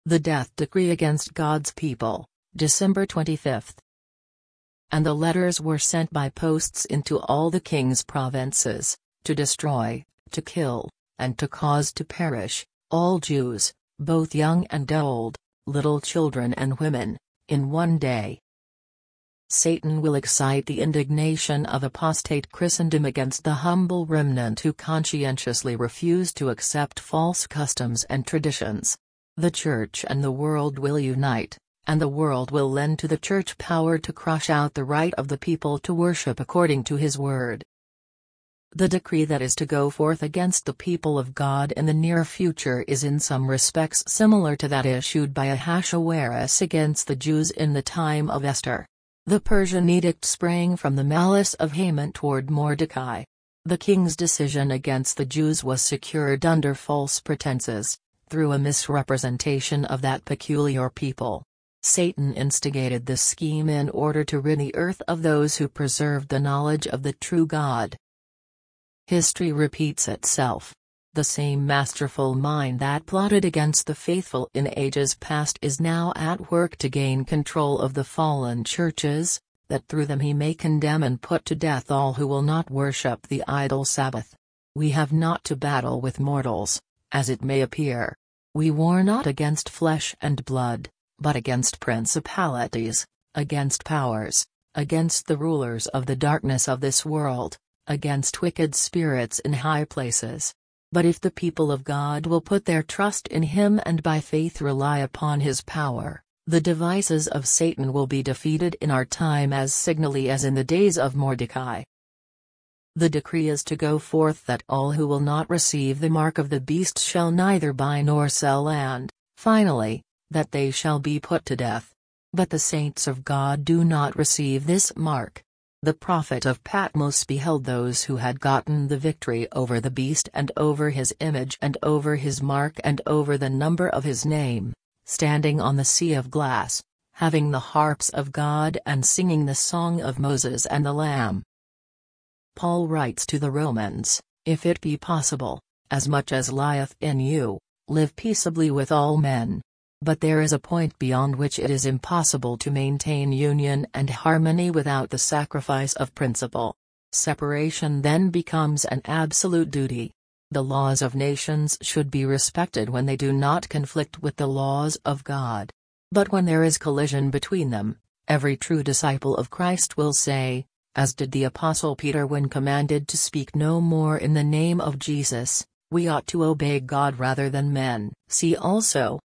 The death decree against God's people, December 25. And the letters were sent by posts into all the king's provinces, to destroy, to kill, and to cause to perish, all Jews, both young and old, little children and women, in one day. Satan will excite the indignation of apostate Christendom against the humble remnant who conscientiously refuse to accept false customs and traditions. The Church and the world will unite, and the world will lend to the Church power to crush out the right of the people to worship according to His word. The decree that is to go forth against the people of God in the near future is in some respects similar to that issued by Ahasuerus against the Jews in the time of Esther. The Persian edict sprang from the malice of Haman toward Mordecai. The king's decision against the Jews was secured under false pretenses, through a misrepresentation of that peculiar people. Satan instigated this scheme in order to rid the earth of those who preserved the knowledge of the true God. History repeats itself. The same masterful mind that plotted against the faithful in ages past is now at work to gain control of the fallen churches, that through them he may condemn and put to death all who will not worship the idol Sabbath. We have not to battle with mortals, as it may appear. We war not against flesh and blood, but against principalities, against powers, against the rulers of the darkness of this world, against wicked spirits in high places. But if the people of God will put their trust in Him and by faith rely upon His power, the devices of Satan will be defeated in our time as signally as in the days of Mordecai. The decree is to go forth that all who will not receive the mark of the beast shall neither buy nor sell, and, finally, that they shall be put to death. But the saints of God do not receive this mark. The prophet of Patmos beheld those who had gotten the victory over the beast and over his image and over his mark and over the number of his name, standing on the sea of glass, having the harps of God and singing the song of Moses and the Lamb. Paul writes to the Romans, "If it be possible, as much as lieth in you, live peaceably with all men." But there is a point beyond which it is impossible to maintain union and harmony without the sacrifice of principle. Separation then becomes an absolute duty. The laws of nations should be respected when they do not conflict with the laws of God. But when there is collision between them, every true disciple of Christ will say, as did the Apostle Peter when commanded to speak no more in the name of Jesus, "We ought to obey God rather than men." See also,